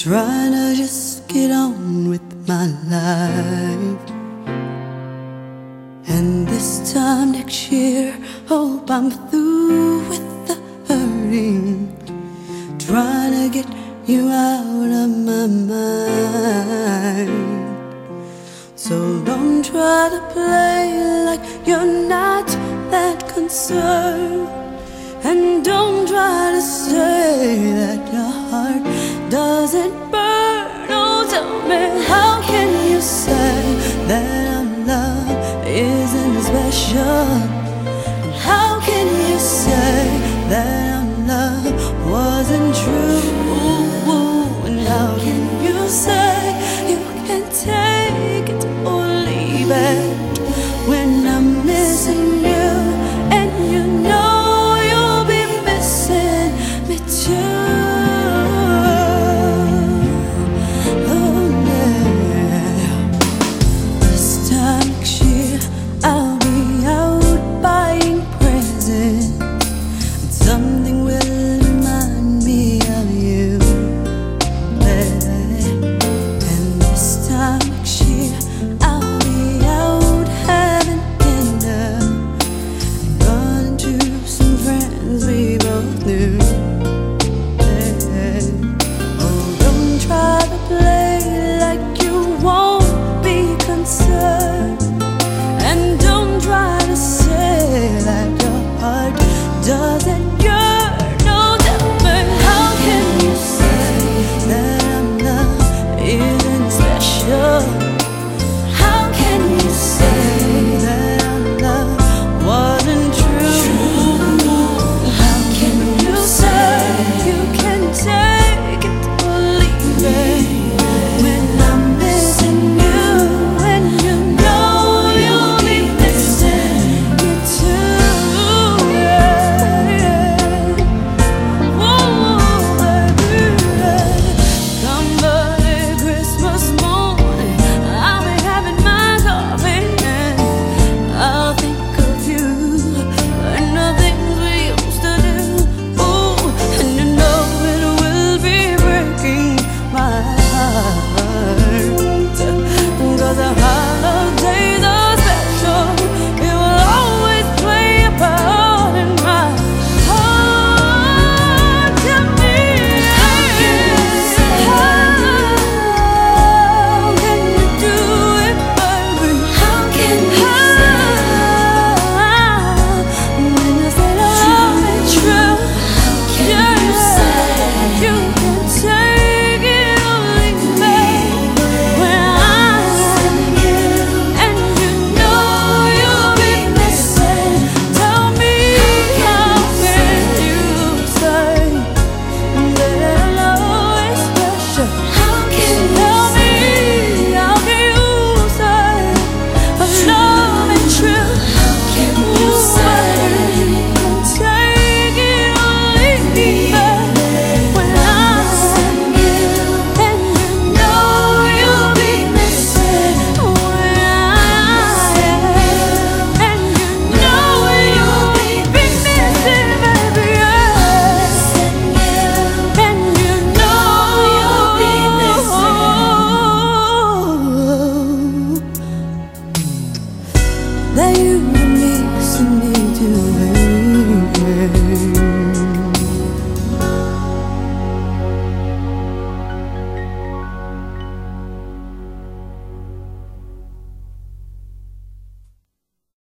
trying to just get on with my life. And this time next year, hope I'm through with the hurting, trying to get you out of my mind. So don't try to play like you're not that concerned, and don't try to say that your heart doesn't burn.